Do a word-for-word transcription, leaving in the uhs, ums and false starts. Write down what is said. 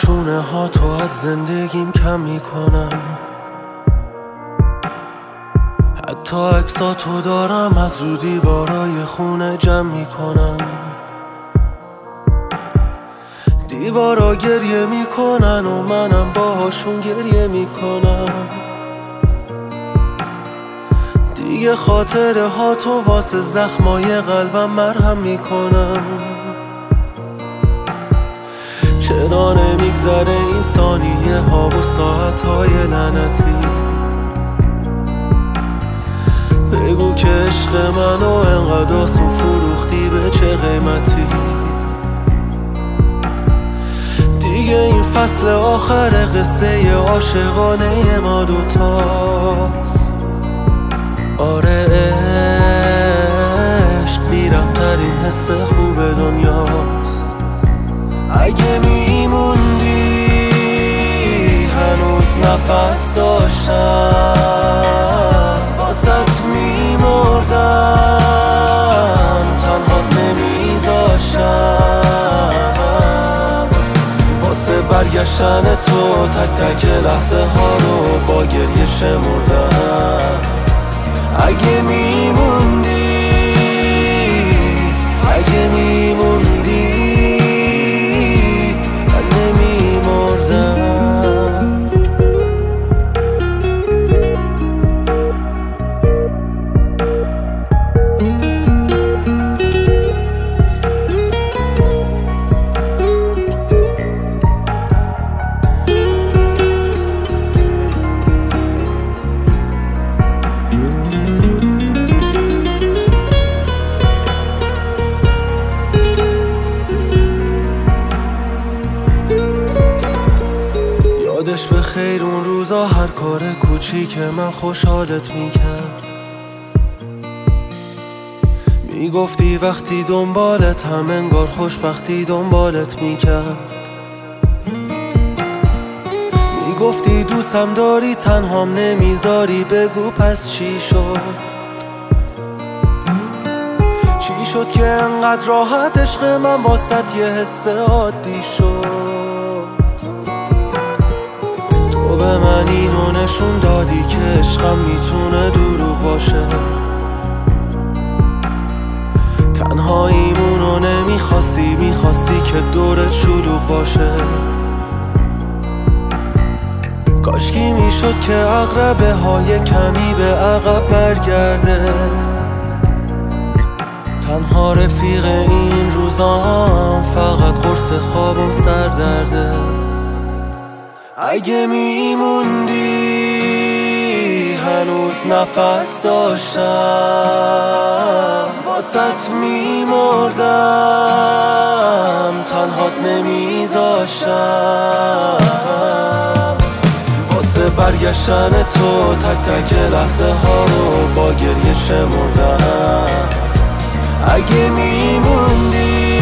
شونه ها تو از زندگیم کم میکنم، حتی عکساتو دارم از رو دیوارای خونه جمع میکنم. دیوارا گریه میکنن و منم باهاشون گریه میکنم. دیگه خاطره ها تو واسه زخمای قلبم مرهم میکنم. چرا نمیگذره این ثانیه ها و ساعت های لعنتی؟ بگو که عشق منو انقدر آسون فروختی، به چه قیمتی؟ دیگه این فصل آخر قصه عاشقانه ما دوتاست. آره عشق بیرم ترین حس خوب دنیاست. اگه میموندی هنوز نفس داشتم، باست میمردم تنهات نمیذاشتم. واسه برگشتن تو تک تک لحظه ها رو با گریه شمردم. اگه میموندی اگه میموندی من نمیمردم. یادش به خیر اون روزا هر کار کوچیک من خوشحالت میکرد. میگفتی وقتی دنبالت هم انگار خوشبختی دنبالت میکرد. میگفتی دوستم داری تنهام نمیذاری، بگو پس چی شد؟ چی شد که انقدر راحت عشق من واسط یه حس عادی شد؟ تو به من اینو نشون دادی که عشقم میتونه دروغ باشه. تنهاییمونو نمیخواستی، میخواستی که دورت شلوغ باشه. کاشکی میشد که عقربه های کمی به عقب برگرده. تنها رفیق این روزام فقط قرص خواب و سردرده. اگه میموندی هنوز نفس داشتم، باست میمردم تنهات نمیذاشتم. واسه برگشتن تو تک تک لحظه ها رو با گریه شمردم. اگه میموندی